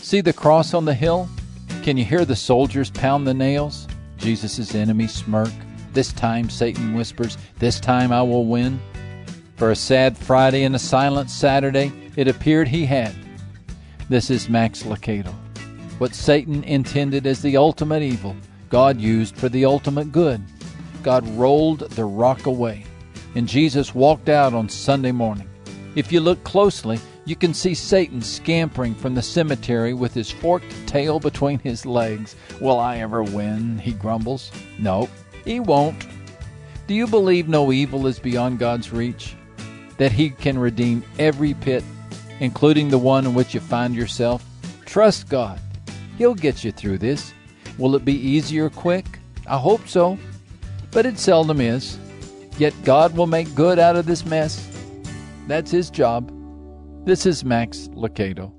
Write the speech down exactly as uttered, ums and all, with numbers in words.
See the cross on the hill? Can you hear the soldiers pound the nails? Jesus' enemies smirk. This time, Satan whispers, this time I will win. For a sad Friday and a silent Saturday, it appeared he had. This is Max Lucado. What Satan intended as the ultimate evil, God used for the ultimate good. God rolled the rock away, and Jesus walked out on Sunday morning. If you look closely, you can see Satan scampering from the cemetery with his forked tail between his legs. Will I ever win? He grumbles. No, he won't. Do you believe no evil is beyond God's reach? That he can redeem every pit, including the one in which you find yourself? Trust God. He'll get you through this. Will it be easy or quick? I hope so, but it seldom is. Yet God will make good out of this mess. That's his job. This is Max Lucado.